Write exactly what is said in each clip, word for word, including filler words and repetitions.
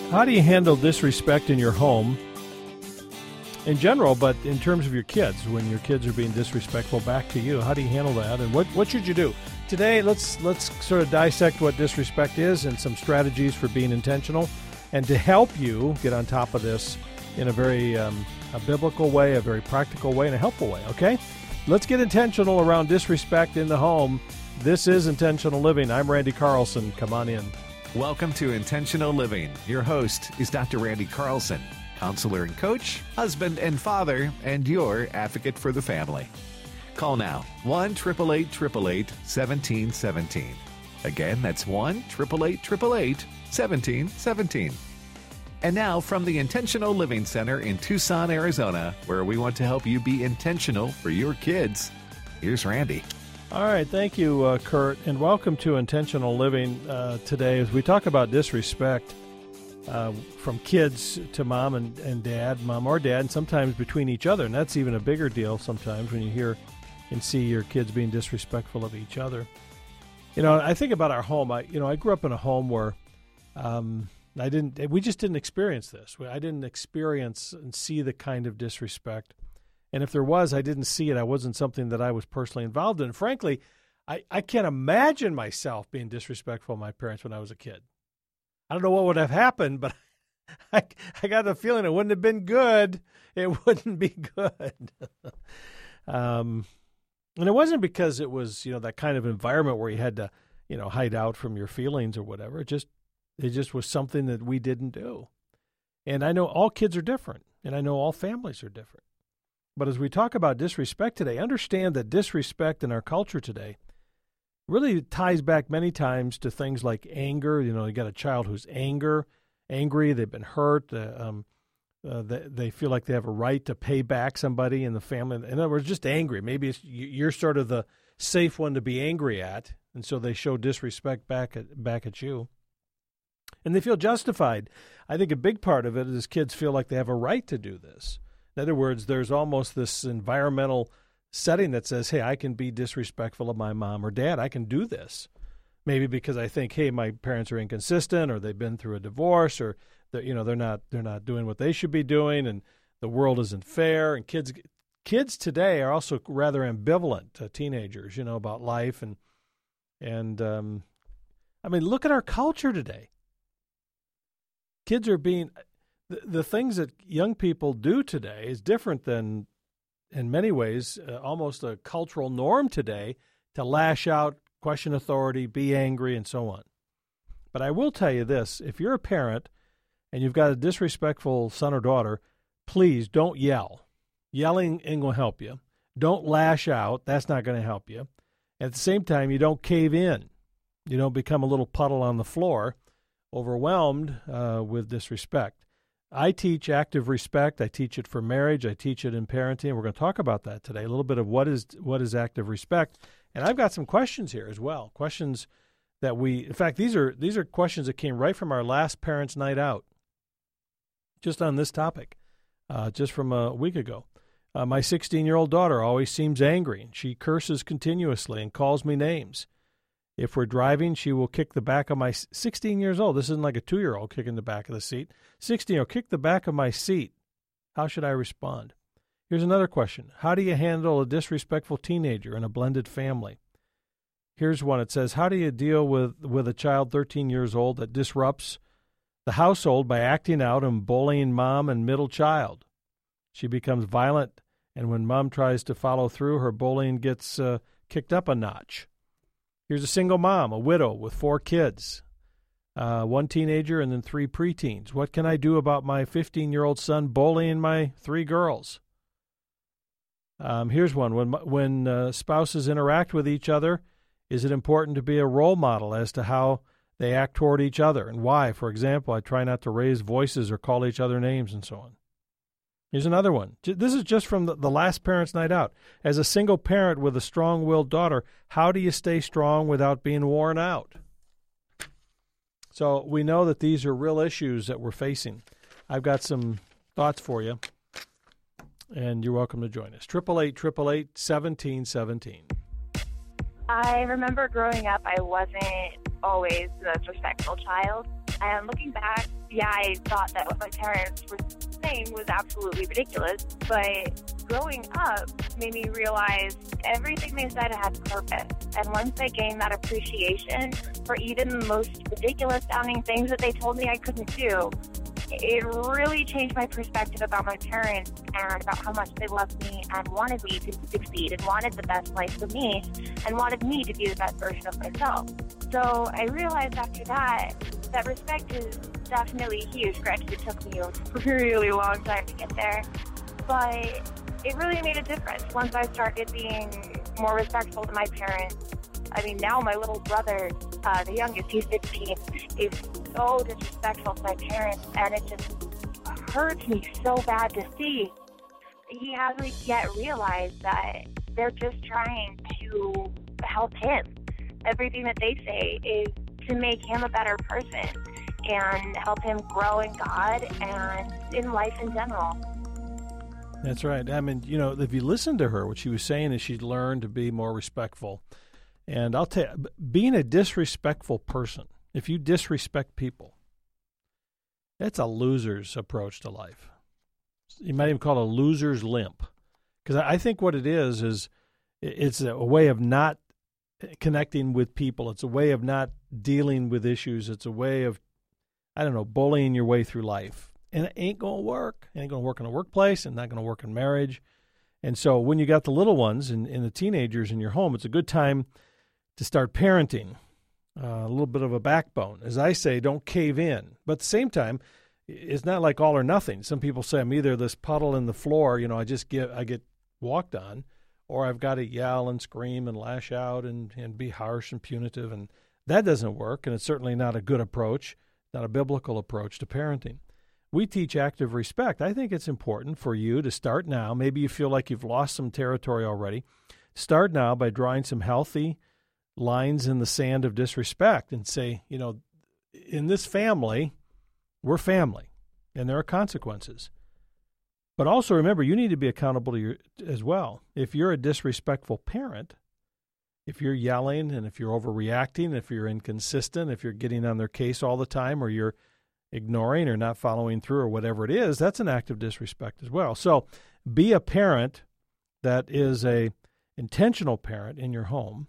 How do you handle disrespect in your home in general, but in terms of your kids, when your kids are being disrespectful back to you? How do you handle that, and what, what should you do? Today, let's let's sort of dissect what disrespect is and some strategies for being intentional, and to help you get on top of this in a very um, a biblical way, a very practical way, and a helpful way, okay? Let's get intentional around disrespect in the home. This is Intentional Living. I'm Randy Carlson. Come on in. Welcome to Intentional Living. Your host is Doctor Randy Carlson, counselor and coach, husband and father, and your advocate for the family. Call now, one eight eight eight, eight eight eight, one seven one seven. Again, that's one eight eight eight, eight eight eight, one seven one seven. And now from the Intentional Living Center in Tucson, Arizona, where we want to help you be intentional for your kids, here's Randy. All right, thank you, uh, Kurt, and welcome to Intentional Living uh, today as we talk about disrespect uh, from kids to mom and, and dad, mom or dad, and sometimes between each other. And that's even a bigger deal sometimes when you hear and see your kids being disrespectful of each other. You know, I think about our home. I, you know, I grew up in a home where um, I didn't. We just didn't experience this. I didn't experience and see the kind of disrespect. And if there was, I didn't see it. I wasn't something that I was personally involved in. Frankly, I, I can't imagine myself being disrespectful of my parents when I was a kid. I don't know what would have happened, but I, I got the feeling it wouldn't have been good. It wouldn't be good. um, and it wasn't because it was, you know, that kind of environment where you had to, you know, hide out from your feelings or whatever. It just, it just was something that we didn't do. And I know all kids are different, and I know all families are different. But as we talk about disrespect today, understand that disrespect in our culture today really ties back many times to things like anger. You know, you got a child who's anger, angry, they've been hurt, uh, um, uh, they, they feel like they have a right to pay back somebody in the family. In other words, just angry. Maybe it's, you're sort of the safe one to be angry at, and so they show disrespect back at back at you. And they feel justified. I think a big part of it is kids feel like they have a right to do this. In other words, there's almost this environmental setting that says, hey, I can be disrespectful of my mom or dad. I can do this. Maybe because I think, hey, my parents are inconsistent, or they've been through a divorce, or that, you know, they're not they're not doing what they should be doing, and the world isn't fair. And kids kids today are also rather ambivalent to teenagers, you know, about life. And and um, I mean, look at our culture today. Kids are being The, the things that young people do today is different than, in many ways, uh, almost a cultural norm today to lash out, question authority, be angry, and so on. But I will tell you this, if you're a parent and you've got a disrespectful son or daughter, please don't yell. Yelling ain't going to help you. Don't lash out. That's not going to help you. At the same time, you don't cave in. You don't become a little puddle on the floor, overwhelmed uh, with disrespect. I teach active respect. I teach it for marriage. I teach it in parenting. We're going to talk about that today, a little bit of what is what is active respect. And I've got some questions here as well, questions that we, in fact, these are these are questions that came right from our last Parents' Night Out, just on this topic, uh, just from a week ago. Uh, my sixteen-year-old daughter always seems angry. She curses continuously and calls me names. If we're driving, she will kick the back of my sixteen years old. This isn't like a two-year-old kicking the back of the seat. sixteen-year-old, kick the back of my seat. How should I respond? Here's another question. How do you handle a disrespectful teenager in a blended family? Here's one. It says, how do you deal with, with a child thirteen years old that disrupts the household by acting out and bullying mom and middle child? She becomes violent, and when mom tries to follow through, her bullying gets uh, kicked up a notch. Here's a single mom, a widow with four kids, uh, one teenager and then three preteens. What can I do about my fifteen-year-old son bullying my three girls? Um, here's one. When, when uh, spouses interact with each other, is it important to be a role model as to how they act toward each other and why? For example, I try not to raise voices or call each other names and so on. Here's another one. This is just from the, the last Parents' Night Out. As a single parent with a strong-willed daughter, how do you stay strong without being worn out? So we know that these are real issues that we're facing. I've got some thoughts for you, and you're welcome to join us. eight eight eight, eight eight eight, one seven one seven. I remember growing up, I wasn't always the most respectful child. And looking back, yeah, I thought that what my parents were saying was absolutely ridiculous, but growing up made me realize everything they said had purpose. And once I gained that appreciation for even the most ridiculous sounding things that they told me I couldn't do, it really changed my perspective about my parents and about how much they loved me and wanted me to succeed and wanted the best life for me and wanted me to be the best version of myself. So I realized after that that respect is definitely huge. Granted, it took me a really long time to get there, but it really made a difference once I started being more respectful to my parents. I mean, now my little brother, uh, the youngest, he's fifteen, is so disrespectful to my parents, and it just hurts me so bad to see. He hasn't yet realized that they're just trying to help him. Everything that they say is to make him a better person and help him grow in God and in life in general. That's right. I mean, you know, if you listen to her, what she was saying is she'd learned to be more respectful. And I'll tell you, being a disrespectful person, if you disrespect people, that's a loser's approach to life. You might even call it a loser's limp. Because I think what it is, is it's a way of not connecting with people. It's a way of not dealing with issues. It's a way of, I don't know, bullying your way through life. And it ain't going to work. It ain't going to work in a workplace and not going to work in marriage. And so when you got the little ones and, and the teenagers in your home, it's a good time to start parenting, uh, a little bit of a backbone. As I say, don't cave in. But at the same time, it's not like all or nothing. Some people say I'm either this puddle in the floor, you know, I just get I get walked on, or I've got to yell and scream and lash out and, and be harsh and punitive. And that doesn't work, and it's certainly not a good approach, not a biblical approach to parenting. We teach active respect. I think it's important for you to start now. Maybe you feel like you've lost some territory already. Start now by drawing some healthy lines in the sand of disrespect and say, you know, in this family, we're family, and there are consequences. But also remember, you need to be accountable to your as well. If you're a disrespectful parent, if you're yelling and if you're overreacting, if you're inconsistent, if you're getting on their case all the time, or you're ignoring or not following through or whatever it is, that's an act of disrespect as well. So be a parent that is a intentional parent in your home,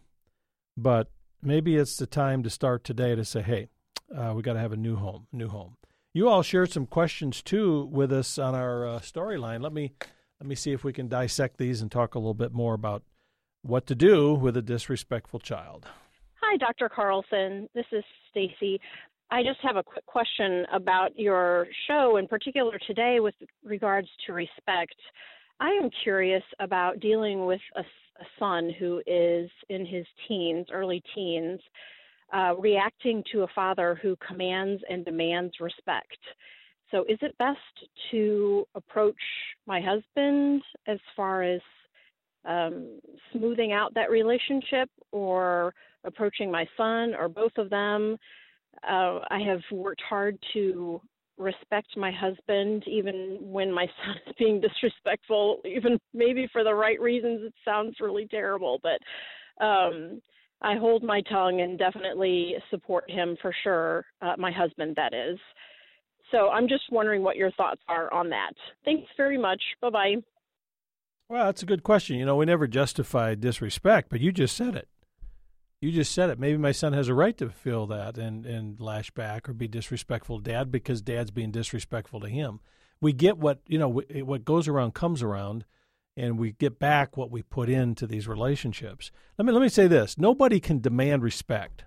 but maybe it's the time to start today to say, hey, uh, we got to have a new home, new home. You all shared some questions, too, with us on our uh, storyline. Let me let me see if we can dissect these and talk a little bit more about what to do with a disrespectful child. Hi, Doctor Carlson. This is Stacy. I just have a quick question about your show, in particular today with regards to respect. I am curious about dealing with a, a son who is in his teens, early teens, uh, reacting to a father who commands and demands respect. So is it best to approach my husband as far as um, smoothing out that relationship, or approaching my son, or both of them? Uh, I have worked hard to respect my husband, even when my son is being disrespectful, even maybe for the right reasons. It sounds really terrible, but um, I hold my tongue and definitely support him for sure, uh, my husband, that is. So I'm just wondering what your thoughts are on that. Thanks very much. Bye-bye. Well, that's a good question. You know, we never justify disrespect, but you just said it. You just said it. Maybe my son has a right to feel that and, and lash back or be disrespectful to Dad because Dad's being disrespectful to him. We get what, you know, what goes around comes around, and we get back what we put into these relationships. Let me let me say this. Nobody can demand respect.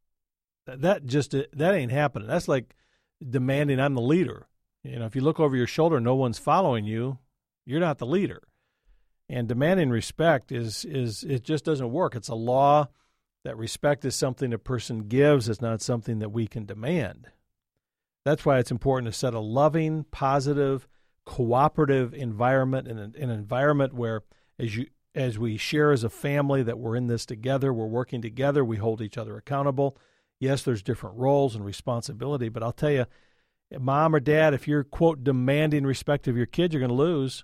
That just, that ain't happening. That's like demanding I'm the leader. You know, if you look over your shoulder, no one's following you, you're not the leader. And demanding respect is, is it just doesn't work. It's a law. That respect is something a person gives. It's not something that we can demand. That's why it's important to set a loving, positive, cooperative environment, and an, an environment where as you as we share as a family that we're in this together, we're working together, we hold each other accountable. Yes, there's different roles and responsibility, but I'll tell you, Mom or Dad, if you're, quote, demanding respect of your kids, you're going to lose.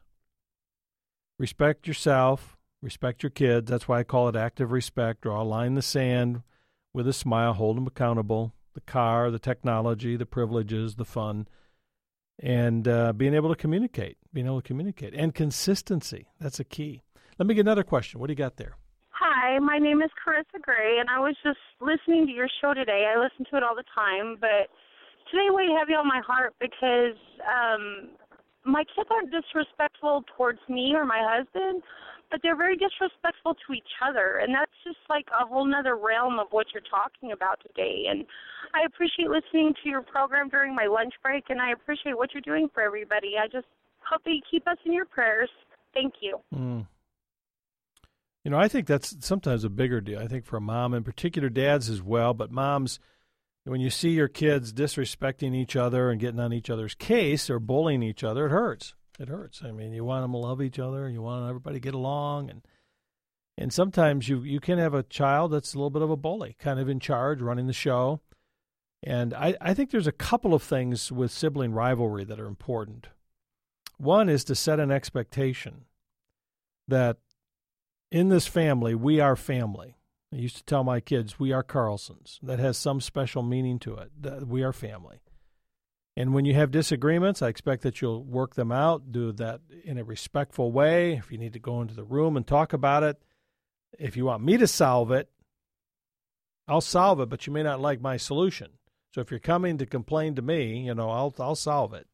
Respect yourself. Respect your kids. That's why I call it active respect. Draw a line in the sand with a smile. Hold them accountable. the car, the technology, the privileges, the fun, and uh, being able to communicate, being able to communicate. And consistency, that's a key. Let me get another question. What do you got there? Hi, my name is Carissa Gray, and I was just listening to your show today. I listen to it all the time, but today weighed heavy on my heart because um, my kids aren't disrespectful towards me or my husband, but they're very disrespectful to each other, and that's just like a whole nother realm of what you're talking about today. And I appreciate listening to your program during my lunch break, and I appreciate what you're doing for everybody. I just hope that you keep us in your prayers. Thank you. Mm. You know, I think that's sometimes a bigger deal. I think for a mom, in particular dads as well, but moms, when you see your kids disrespecting each other and getting on each other's case or bullying each other, it hurts. It hurts. I mean, you want them to love each other. You want everybody to get along. And and sometimes you, you can have a child that's a little bit of a bully, kind of in charge, running the show. And I, I think there's a couple of things with sibling rivalry that are important. One is to set an expectation that in this family, we are family. I used to tell my kids, we are Carlsons. That has some special meaning to it, that we are family. And when you have disagreements, I expect that you'll work them out, do that in a respectful way. If you need to go into the room and talk about it, if you want me to solve it, I'll solve it, but you may not like my solution. So if you're coming to complain to me, you know, I'll I'll solve it.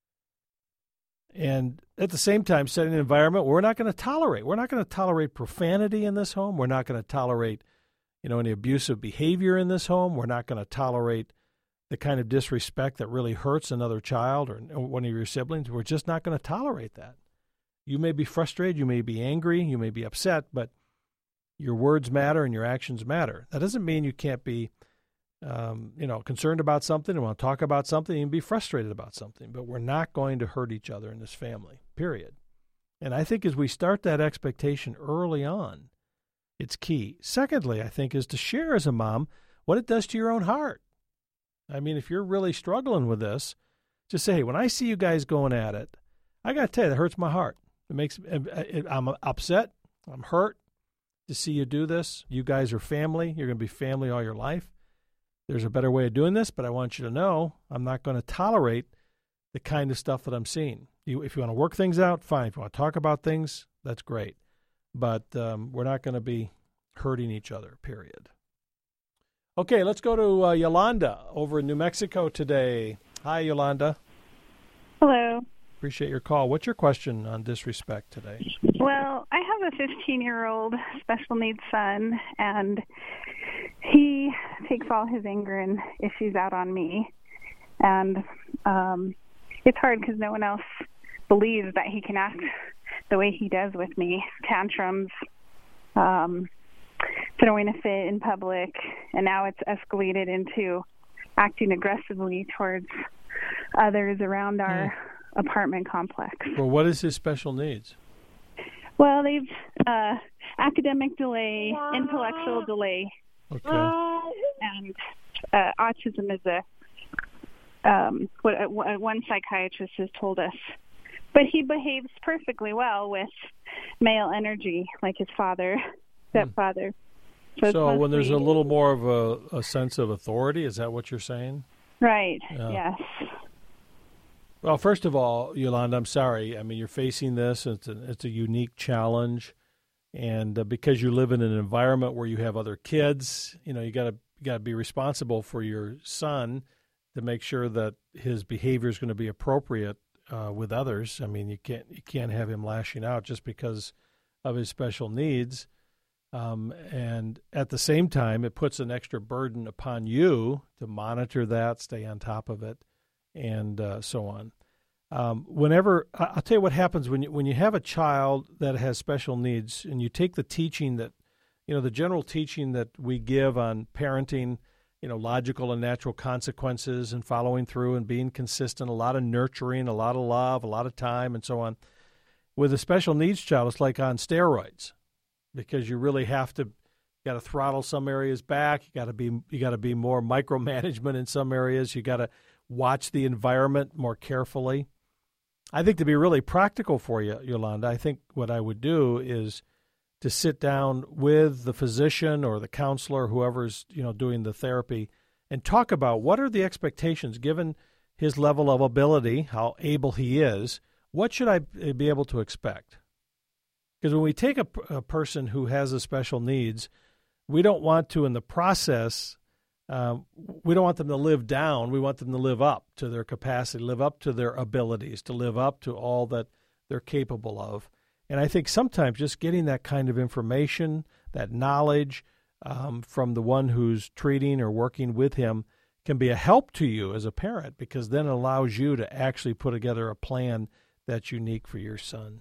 And at the same time, setting an environment where we're not going to tolerate. We're not going to tolerate profanity in this home. We're not going to tolerate, you know, any abusive behavior in this home. We're not going to tolerate the kind of disrespect that really hurts another child or one of your siblings. We're just not going to tolerate that. You may be frustrated. You may be angry. You may be upset, but your words matter and your actions matter. That doesn't mean you can't be Um, you know, concerned about something and want to talk about something and be frustrated about something, but we're not going to hurt each other in this family, period. And I think as we start that expectation early on, it's key. Secondly, I think, is to share as a mom what it does to your own heart. I mean, if you're really struggling with this, just say, hey, when I see you guys going at it, I got to tell you, that hurts my heart. It makes, I'm upset. I'm hurt to see you do this. You guys are family. You're going to be family all your life. There's a better way of doing this, but I want you to know I'm not going to tolerate the kind of stuff that I'm seeing. You, if you want to work things out, fine. If you want to talk about things, that's great. But um, we're not going to be hurting each other, period. Okay, let's go to uh, Yolanda over in New Mexico today. Hi, Yolanda. Hello. Appreciate your call. What's your question on disrespect today? Well, I have a fifteen-year-old special needs son, and he takes all his anger and issues out on me. And um, it's hard because no one else believes that he can act the way he does with me. Tantrums, um, throwing a fit in public, and now it's escalated into acting aggressively towards others around our mm. apartment complex. Well, what is his special needs? Well, they've uh, academic delay, intellectual delay. Okay. And uh, autism is a um, what uh, one psychiatrist has told us. But he behaves perfectly well with male energy, like his father, stepfather. So, so when there's a little more of a, a sense of authority, is that what you're saying? Right. Yeah. Yes. Well, first of all, Yolanda, I'm sorry. I mean, you're facing this. It's a, it's a unique challenge. And uh, because you live in an environment where you have other kids, you know, you got to you got to be responsible for your son to make sure that his behavior is going to be appropriate uh, with others. I mean, you can't you can't have him lashing out just because of his special needs. Um, and at the same time, it puts an extra burden upon you to monitor that, stay on top of it, and uh, so on. Um, whenever I'll tell you what happens when you when you have a child that has special needs, and you take the teaching that, you know, the general teaching that we give on parenting, you know, logical and natural consequences and following through and being consistent, a lot of nurturing, a lot of love, a lot of time, and so on. With a special needs child, it's like on steroids, because you really have to, you got to throttle some areas back. You got to be you got to be more micromanagement in some areas. You got to watch the environment more carefully. I think to be really practical for you, Yolanda, I think what I would do is to sit down with the physician or the counselor, whoever's, you know, doing the therapy, and talk about what are the expectations given his level of ability, how able he is. What should I be able to expect? Because when we take a, a person who has a special needs, we don't want to, in the process, um, we don't want them to live down. We want them to live up to their capacity, live up to their abilities, to live up to all that they're capable of. And I think sometimes just getting that kind of information, that knowledge um, from the one who's treating or working with him can be a help to you as a parent, because then it allows you to actually put together a plan that's unique for your son.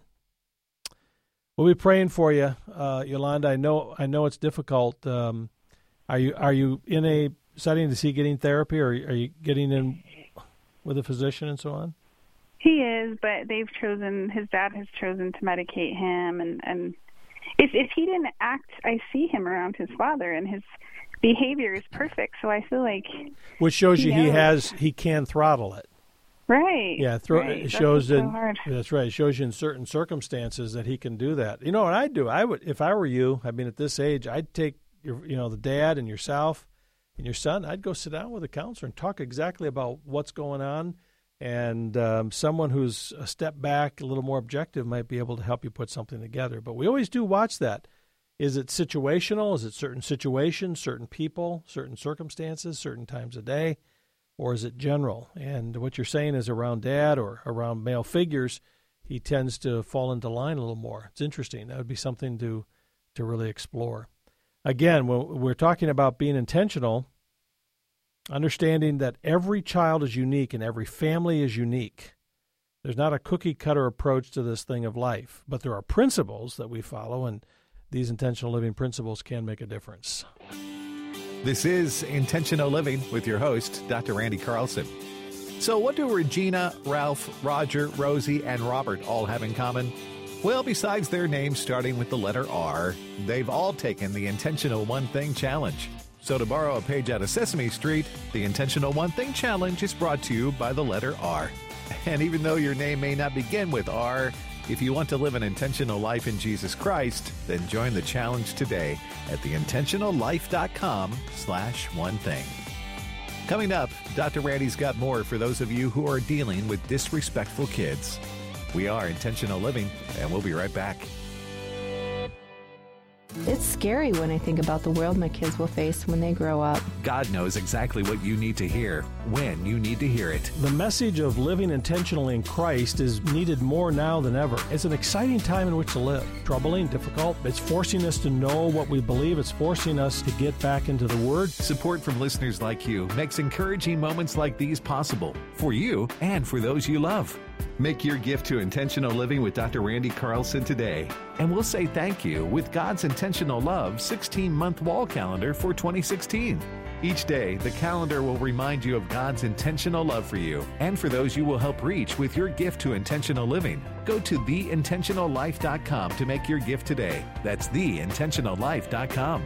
We'll be praying for you, uh, Yolanda. I know I know it's difficult. Um, are you are you in a setting to see getting therapy, or are you getting in with a physician and so on? He is, but they've chosen, his dad has chosen to medicate him, and, and if if he didn't act, I see him around his father, and his behavior is perfect, so I feel like... Which shows he you knows. he has, he can throttle it. Right. Yeah, thro- right. it shows that's in, so that's right. It shows you in certain circumstances that he can do that. You know what I'd do? I would, if I were you, I mean, at this age, I'd take your, you know, the dad and yourself and your son, I'd go sit down with a counselor and talk exactly about what's going on. And um, someone who's a step back, a little more objective, might be able to help you put something together. But we always do watch that. Is it situational? Is it certain situations, certain people, certain circumstances, certain times a day? Or is it general? And what you're saying is around dad or around male figures, he tends to fall into line a little more. It's interesting. That would be something to to really explore. Again, when we're talking about being intentional, understanding that every child is unique and every family is unique. There's not a cookie-cutter approach to this thing of life, but there are principles that we follow, and these intentional living principles can make a difference. This is Intentional Living with your host, Doctor Randy Carlson. So what do Regina, Ralph, Roger, Rosie, and Robert all have in common? Well, besides their names starting with the letter R, they've all taken the Intentional One Thing Challenge. So to borrow a page out of Sesame Street, the Intentional One Thing Challenge is brought to you by the letter R. And even though your name may not begin with R, if you want to live an intentional life in Jesus Christ, then join the challenge today at theintentionallife.com slash one thing. Coming up, Doctor Randy's got more for those of you who are dealing with disrespectful kids. We are Intentional Living, and we'll be right back. It's scary when I think about the world my kids will face when they grow up. God knows exactly what you need to hear, when you need to hear it. The message of living intentionally in Christ is needed more now than ever. It's an exciting time in which to live. Troubling, difficult. It's forcing us to know what we believe. It's forcing us to get back into the Word. Support from listeners like you makes encouraging moments like these possible for you and for those you love. Make your gift to Intentional Living with Doctor Randy Carlson today, and we'll say thank you with God's Intentional Love sixteen-month wall calendar for twenty sixteen. Each day, the calendar will remind you of God's intentional love for you and for those you will help reach with your gift to Intentional Living. Go to the intentional life dot com to make your gift today. That's the intentional life dot com.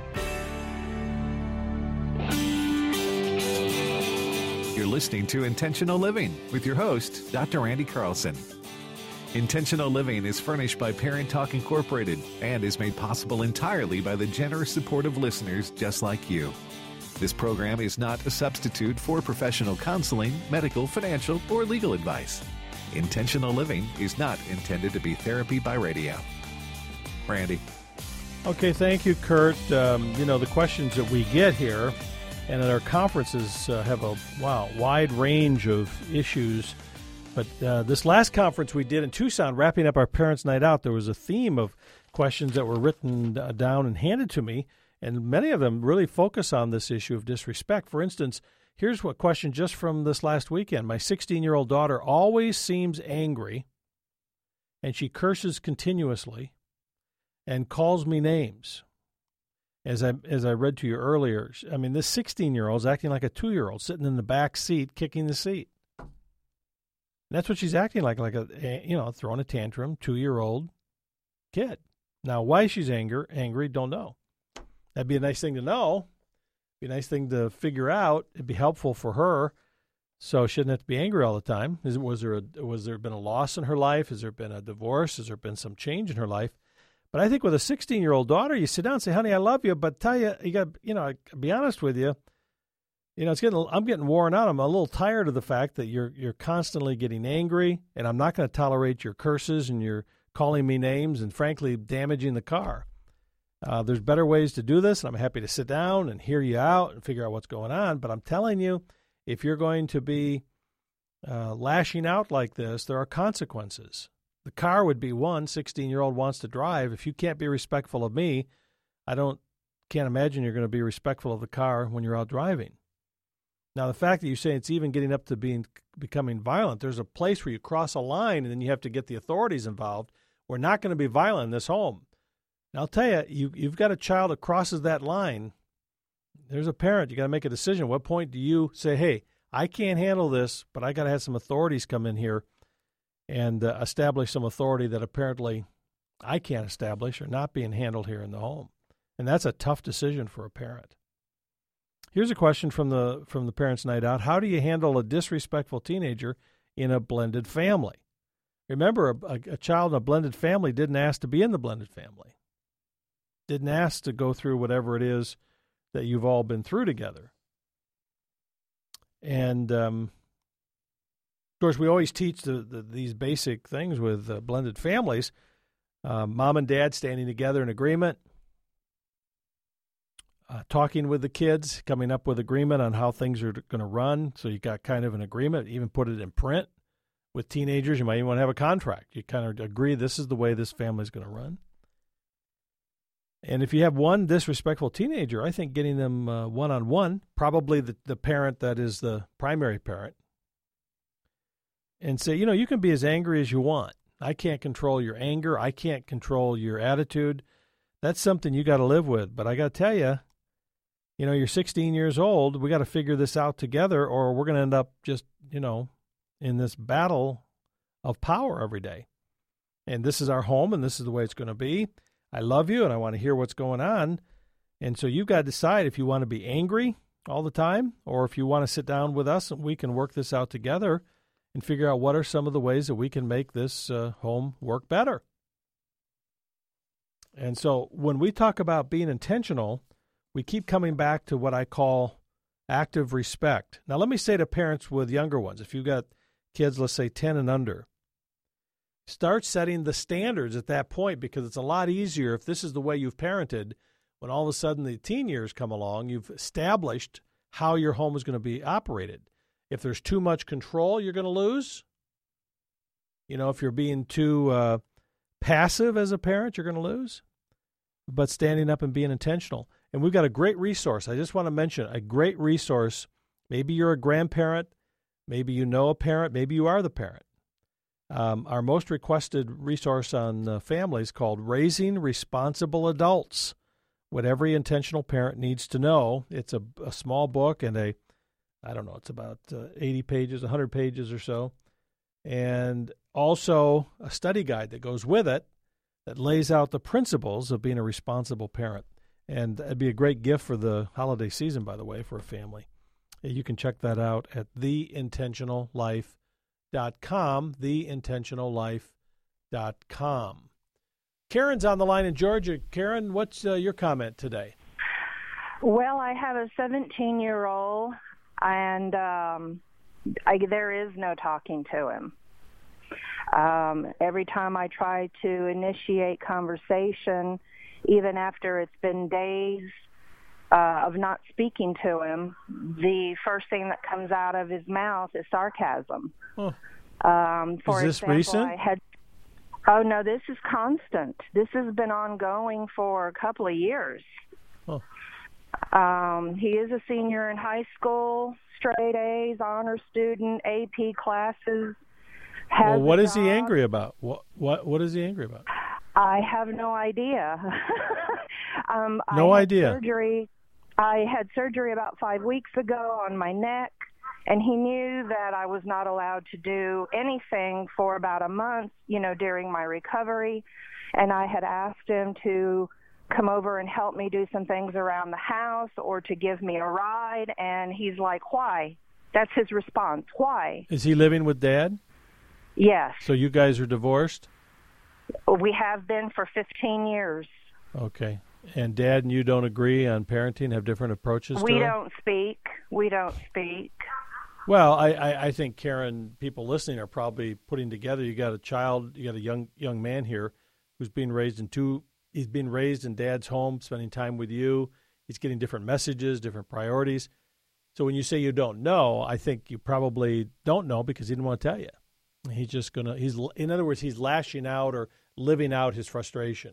You're listening to Intentional Living with your host, Doctor Randy Carlson. Intentional Living is furnished by Parent Talk Incorporated and is made possible entirely by the generous support of listeners just like you. This program is not a substitute for professional counseling, medical, financial, or legal advice. Intentional Living is not intended to be therapy by radio. Randy. Okay, thank you, Kurt. Um, you know, the questions that we get here and at our conferences uh, have a, wow, wide range of issues. But uh, this last conference we did in Tucson, wrapping up our Parents' Night Out, there was a theme of questions that were written uh, down and handed to me, and many of them really focus on this issue of disrespect. For instance, here's what question just from this last weekend. My sixteen-year-old daughter always seems angry, and she curses continuously and calls me names. As I as I read to you earlier, I mean, this sixteen-year-old is acting like a two-year-old sitting in the back seat, kicking the seat. And that's what she's acting like, like a, you know, throwing a tantrum, two-year-old kid. Now, why she's anger, angry, don't know. That'd be a nice thing to know. Be a nice thing to figure out. It'd be helpful for her, so she shouldn't have to be angry all the time. Is, was there a, was there been a loss in her life? Has there been a divorce? Has there been some change in her life? But I think with a sixteen-year-old daughter, you sit down and say, honey, I love you, but tell you, you got, you know, I'll be honest with you, you know, it's getting. I'm getting worn out. I'm a little tired of the fact that you're you're constantly getting angry, and I'm not going to tolerate your curses and your calling me names and, frankly, damaging the car. Uh, there's better ways to do this, and I'm happy to sit down and hear you out and figure out what's going on. But I'm telling you, if you're going to be uh, lashing out like this, there are consequences. The car would be one. sixteen-year-old wants to drive. If you can't be respectful of me, I don't can't imagine you're going to be respectful of the car when you're out driving. Now, the fact that you say it's even getting up to being becoming violent, there's a place where you cross a line and then you have to get the authorities involved. We're not going to be violent in this home. And I'll tell you, you, you've got a child that crosses that line. There's a parent. You got to make a decision. At what point do you say, hey, I can't handle this, but I got to have some authorities come in here and uh, establish some authority that apparently I can't establish or not being handled here in the home. And that's a tough decision for a parent. Here's a question from the from the Parents' Night Out. How do you handle a disrespectful teenager in a blended family? Remember, a, a child in a blended family didn't ask to be in the blended family. Didn't ask to go through whatever it is that you've all been through together. And, um, of course, we always teach the, the, these basic things with uh, blended families. Uh, mom and dad standing together in agreement. Uh, talking with the kids, coming up with agreement on how things are going to run. So you got kind of an agreement, even put it in print. With teenagers, you might even want to have a contract. You kind of agree this is the way this family is going to run. And if you have one disrespectful teenager, I think getting them uh, one-on-one, probably the, the parent that is the primary parent, and say, you know, you can be as angry as you want. I can't control your anger. I can't control your attitude. That's something you got to live with. But I got to tell you, you know, you're sixteen years old. We got to figure this out together, or we're going to end up just, you know, in this battle of power every day. And this is our home, and this is the way it's going to be. I love you, and I want to hear what's going on. And so you've got to decide if you want to be angry all the time, or if you want to sit down with us and we can work this out together and figure out what are some of the ways that we can make this uh, home work better. And so when we talk about being intentional, we keep coming back to what I call active respect. Now, let me say to parents with younger ones, if you've got kids, let's say ten and under, start setting the standards at that point, because it's a lot easier if this is the way you've parented. When all of a sudden the teen years come along, you've established how your home is going to be operated. If there's too much control, you're going to lose. You know, if you're being too uh, passive as a parent, you're going to lose. But standing up and being intentional. And we've got a great resource. I just want to mention a great resource. Maybe you're a grandparent. Maybe you know a parent. Maybe you are the parent. Um, our most requested resource on uh, families called Raising Responsible Adults. What every intentional parent needs to know. It's a, a small book and a, I don't know, it's about uh, eighty pages, one hundred pages or so. And also a study guide that goes with it that lays out the principles of being a responsible parent. And it'd be a great gift for the holiday season, by the way, for a family. You can check that out at the intentional life dot com, the intentional life dot com. Karen's on the line in Georgia. Karen, what's uh, your comment today? Well, I have a seventeen-year-old, and um, I, there is no talking to him. Um, every time I try to initiate conversation, even after it's been days uh, of not speaking to him, the first thing that comes out of his mouth is sarcasm. Huh. Um, for is this example, recent? I had, oh, no, this is constant. This has been ongoing for a couple of years. Huh. Um, he is a senior in high school, straight A's, honor student, A P classes. Well, what is he angry about? What what what is he angry about? I have no idea. um, no I had idea. Surgery. I had surgery about five weeks ago on my neck, and he knew that I was not allowed to do anything for about a month, you know, during my recovery. And I had asked him to come over and help me do some things around the house or to give me a ride. And he's like, why? That's his response. Why? Is he living with Dad? Yes. So you guys are divorced? We have been for fifteen years. Okay. And Dad and you don't agree on parenting, have different approaches We to it? don't speak. We don't speak. Well, I, I, I think, Karen, people listening are probably putting together, you got a child, you got a young young man here who's being raised in two, he's being raised in Dad's home, spending time with you. He's getting different messages, different priorities. So when you say you don't know, I think you probably don't know because he didn't want to tell you. He's just going to, he's, in other words, he's lashing out or living out his frustration.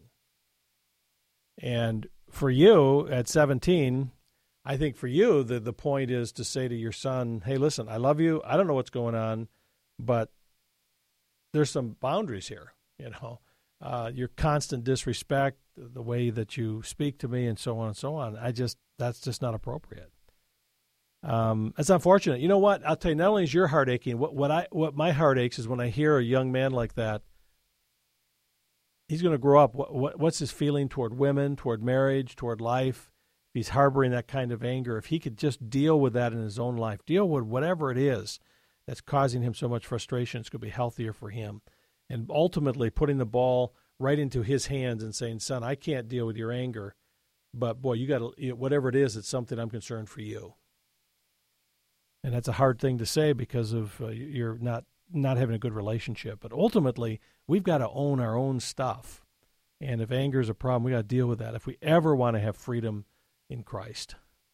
And for you at seventeen, I think for you, the, the point is to say to your son, hey, listen, I love you. I don't know what's going on, but there's some boundaries here, you know. Uh, your constant disrespect, the way that you speak to me and so on and so on, I just, that's just not appropriate. Um, it's unfortunate. You know what? I'll tell you, not only is your heart aching, what, what, I, what my heart aches is when I hear a young man like that, he's going to grow up. What, what, what's his feeling toward women, toward marriage, toward life? If he's harboring that kind of anger, if he could just deal with that in his own life, deal with whatever it is that's causing him so much frustration, it's going to be healthier for him. And ultimately putting the ball right into his hands and saying, son, I can't deal with your anger, but boy, you got to, whatever it is, it's something I'm concerned for you. And that's a hard thing to say because of uh, you're not, not having a good relationship. But ultimately, we've got to own our own stuff. And if anger is a problem, we got to deal with that if we ever want to have freedom in Christ.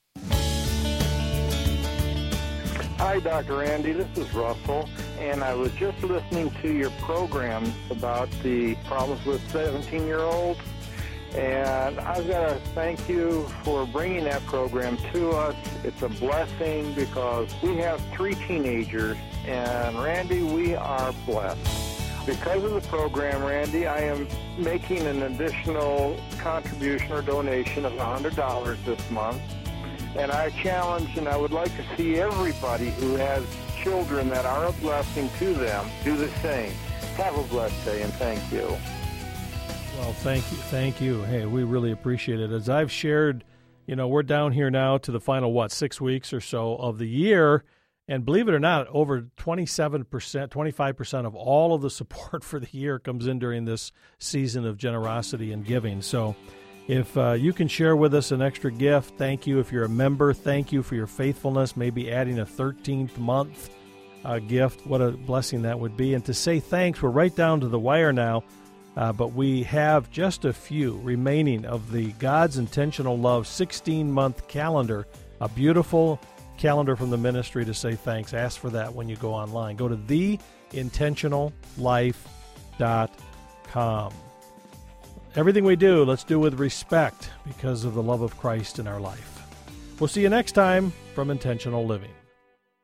Hi, Doctor Randy. This is Russell, and I was just listening to your program about the problems with seventeen-year-olds, and I've got to thank you for bringing that program to us. It's a blessing because we have three teenagers, and Randy, we are blessed. Because of the program, Randy, I am making an additional contribution or donation of one hundred dollars this month. And I challenge and I would like to see everybody who has children that are a blessing to them do the same. Have a blessed day, and thank you. Well, thank you. Thank you. Hey, we really appreciate it. As I've shared, you know, we're down here now to the final, what, six weeks or so of the year. And believe it or not, over twenty-seven percent, twenty-five percent of all of the support for the year comes in during this season of generosity and giving. So if uh, you can share with us an extra gift, thank you. If you're a member, thank you for your faithfulness, maybe adding a thirteenth month uh, gift. What a blessing that would be. And to say thanks, we're right down to the wire now, uh, but we have just a few remaining of the God's Intentional Love sixteen-month calendar, a beautiful calendar from the ministry to say thanks. Ask for that when you go online. Go to the intentional life dot com. Everything we do, let's do with respect because of the love of Christ in our life. We'll see you next time from Intentional Living.